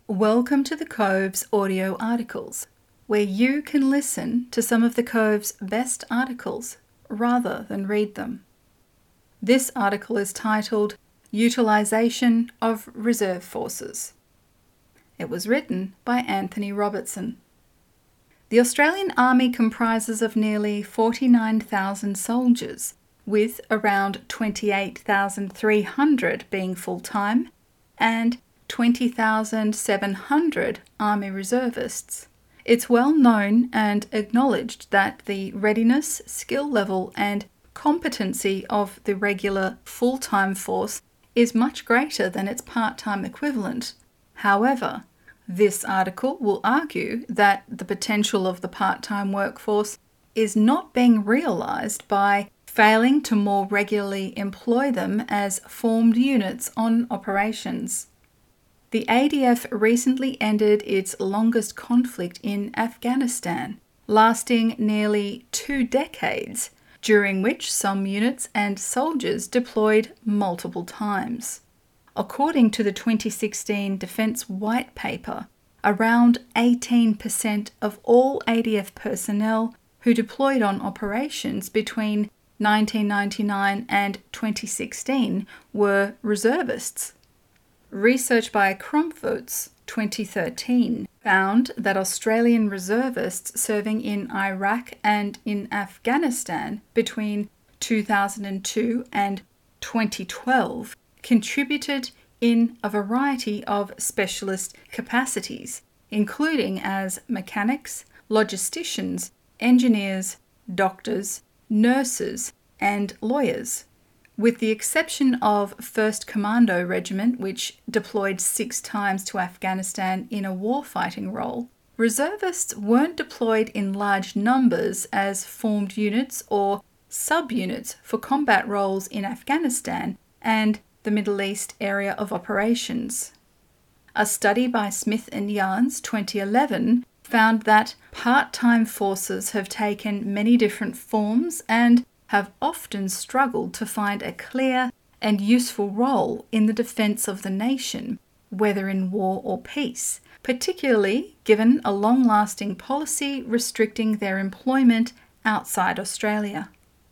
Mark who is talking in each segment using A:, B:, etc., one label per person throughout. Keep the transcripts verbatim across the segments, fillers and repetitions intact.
A: Welcome to the Cove's audio articles, where you can listen to some of the Cove's best articles rather than read them. This article is titled Utilisation of Reserve Forces. It was written by Anthony Robertson. The Australian Army comprises of nearly forty-nine thousand soldiers, with around twenty-eight thousand three hundred being full-time and twenty thousand seven hundred Army reservists. It's well known and acknowledged that the readiness, skill level and competency of the regular full-time force is much greater than its part-time equivalent. However, this article will argue that the potential of the part-time workforce is not being realised by failing to more regularly employ them as formed units on operations. The A D F recently ended its longest conflict in Afghanistan, lasting nearly two decades, during which some units and soldiers deployed multiple times. According to the twenty sixteen Defence White Paper, around eighteen percent of all A D F personnel who deployed on operations between nineteen ninety-nine and twenty sixteen were reservists. Research by Kromfutz twenty thirteen found that Australian reservists serving in Iraq and in Afghanistan between two thousand two and twenty twelve contributed in a variety of specialist capacities, including as mechanics, logisticians, engineers, doctors, nurses, and lawyers. With the exception of first Commando Regiment, which deployed six times to Afghanistan in a warfighting role, reservists weren't deployed in large numbers as formed units or subunits for combat roles in Afghanistan and the Middle East area of operations. A study by Smith and Yarns twenty eleven found that part-time forces have taken many different forms and have often struggled to find a clear and useful role in the defence of the nation, whether in war or peace, particularly given a long-lasting policy restricting their employment outside Australia.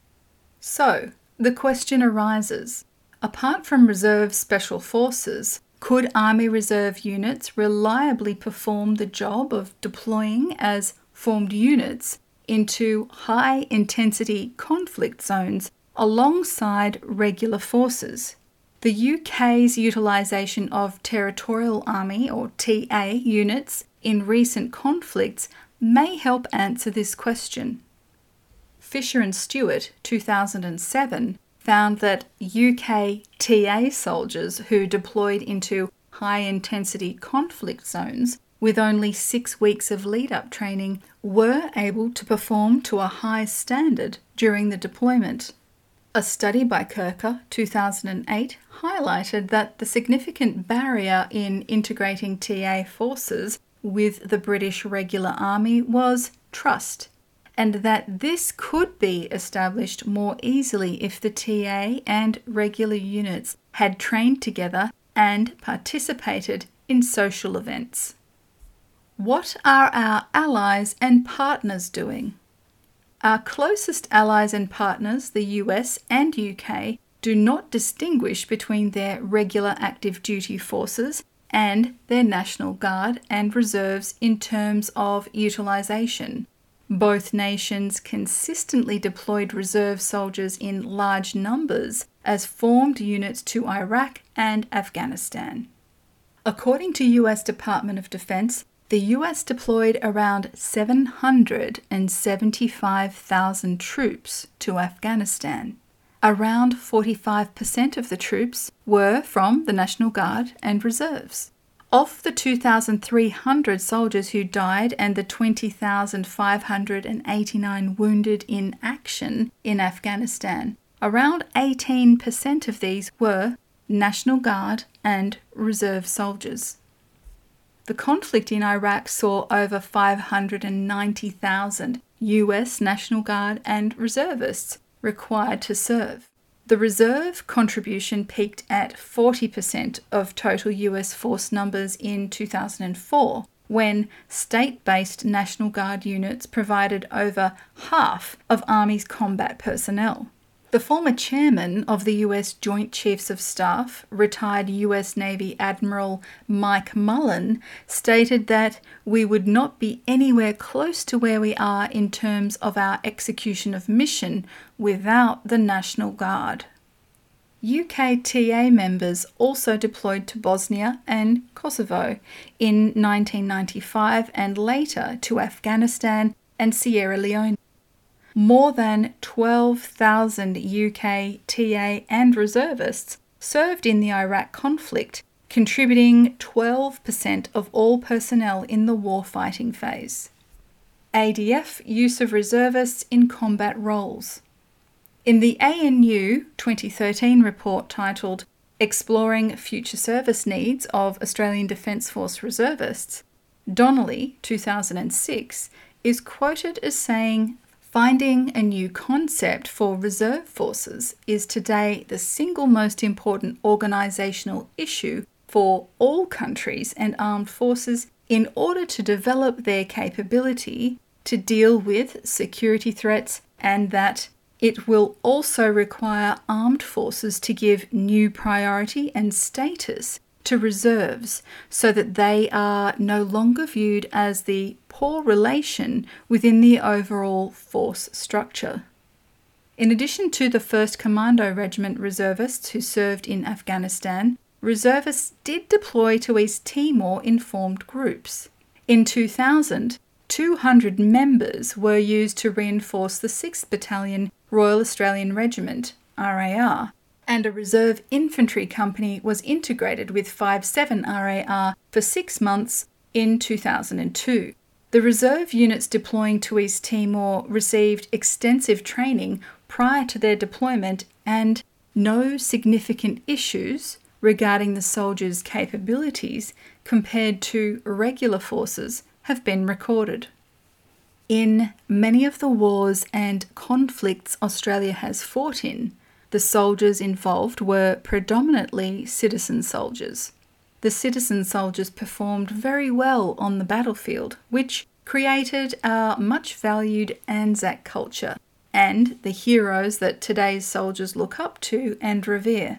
A: So, the question arises, apart from reserve special forces, could Army Reserve units reliably perform the job of deploying as formed units into high-intensity conflict zones alongside regular forces? The U K's utilisation of Territorial Army or T A units in recent conflicts may help answer this question. Fisher and Stewart, two thousand seven, found that U K T A soldiers who deployed into high-intensity conflict zones with only six weeks of lead-up training were able to perform to a high standard during the deployment. A study by Kirker, two thousand eight, highlighted that the significant barrier in integrating T A forces with the British Regular Army was trust, and that this could be established more easily if the T A and regular units had trained together and participated in social events. What are our allies and partners doing? Our closest allies and partners, the U S and U K, do not distinguish between their regular active duty forces and their National Guard and reserves in terms of utilisation. Both nations consistently deployed reserve soldiers in large numbers as formed units to Iraq and Afghanistan. According to U S Department of Defense, the U S deployed around seven hundred seventy-five thousand troops to Afghanistan. Around forty-five percent of the troops were from the National Guard and reserves. Of the two thousand three hundred soldiers who died and the twenty thousand five hundred eighty-nine wounded in action in Afghanistan, around eighteen percent of these were National Guard and reserve soldiers. The conflict in Iraq saw over five hundred ninety thousand U S National Guard and reservists required to serve. The reserve contribution peaked at forty percent of total U S force numbers in two thousand four, when state-based National Guard units provided over half of Army's combat personnel. The former chairman of the U S Joint Chiefs of Staff, retired U S Navy Admiral Mike Mullen, stated that we would not be anywhere close to where we are in terms of our execution of mission without the National Guard. U K T A members also deployed to Bosnia and Kosovo in nineteen ninety-five and later to Afghanistan and Sierra Leone. More than twelve thousand U K T A and reservists served in the Iraq conflict, contributing twelve percent of all personnel in the warfighting phase. A D F use of reservists in combat roles. In the A N U twenty thirteen report titled Exploring Future Service Needs of Australian Defence Force Reservists, Donnelly, two thousand six, is quoted as saying, "Finding a new concept for reserve forces is today the single most important organisational issue for all countries and armed forces in order to develop their capability to deal with security threats, and that it will also require armed forces to give new priority and status to reserves so that they are no longer viewed as the poor relation within the overall force structure." In addition to the first Commando Regiment reservists who served in Afghanistan, reservists did deploy to East Timor in formed groups. In two thousand, two hundred members were used to reinforce the sixth Battalion Royal Australian Regiment, R A R, and a reserve infantry company was integrated with five seven R A R for six months in two thousand two. The reserve units deploying to East Timor received extensive training prior to their deployment, and no significant issues regarding the soldiers' capabilities compared to regular forces have been recorded. In many of the wars and conflicts Australia has fought in, the soldiers involved were predominantly citizen soldiers. The citizen soldiers performed very well on the battlefield, which created our much valued Anzac culture and the heroes that today's soldiers look up to and revere.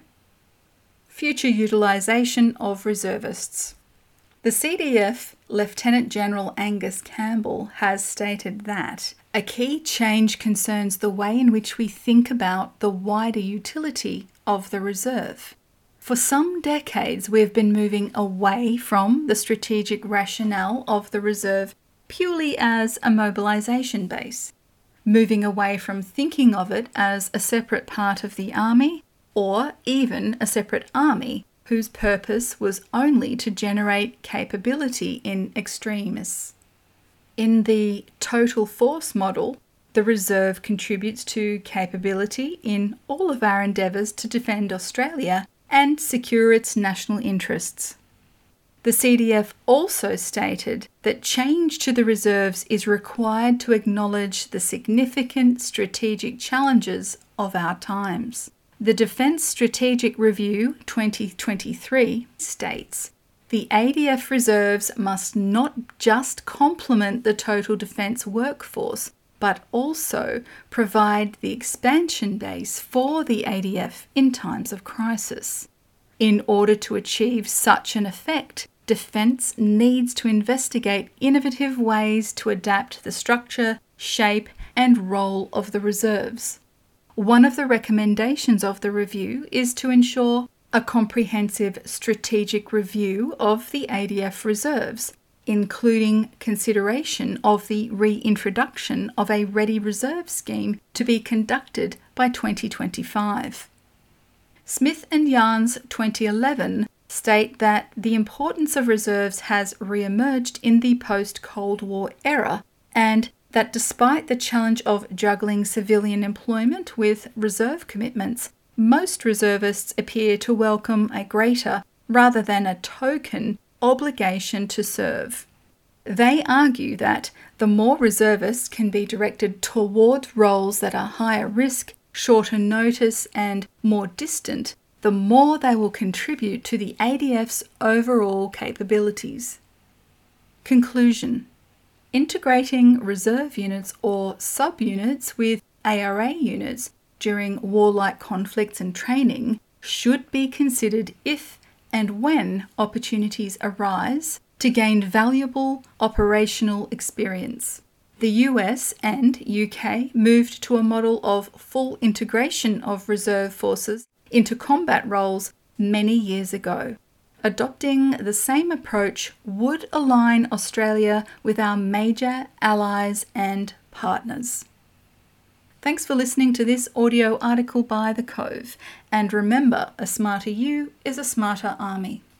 A: Future utilisation of reservists. The C D F Lieutenant General Angus Campbell has stated that a key change concerns the way in which we think about the wider utility of the reserve. For some decades, we have been moving away from the strategic rationale of the reserve purely as a mobilisation base, moving away from thinking of it as a separate part of the army or even a separate army whose purpose was only to generate capability in extremis. In the total force model, the reserve contributes to capability in all of our endeavours to defend Australia and secure its national interests. The C D F also stated that change to the reserves is required to acknowledge the significant strategic challenges of our times. The Defence Strategic Review twenty twenty-three states, "The A D F reserves must not just complement the total defence workforce, but also provide the expansion base for the A D F in times of crisis. In order to achieve such an effect, Defence needs to investigate innovative ways to adapt the structure, shape, and role of the reserves." One of the recommendations of the review is to ensure a comprehensive strategic review of the A D F reserves, including consideration of the reintroduction of a Ready Reserve scheme to be conducted by twenty twenty-five. Smith and Yarns twenty eleven state that the importance of reserves has re-emerged in the post-Cold War era, and that despite the challenge of juggling civilian employment with reserve commitments, most reservists appear to welcome a greater, rather than a token, obligation to serve. They argue that the more reservists can be directed towards roles that are higher risk shorter notice and more distant, the more they will contribute to the A D F's overall capabilities. Conclusion. Integrating reserve units or subunits with A R A units during warlike conflicts and training should be considered if and when opportunities arise to gain valuable operational experience. The U S and U K moved to a model of full integration of reserve forces into combat roles many years ago. Adopting the same approach would align Australia with our major allies and partners. Thanks for listening to this audio article by The Cove, and remember, a smarter you is a smarter army.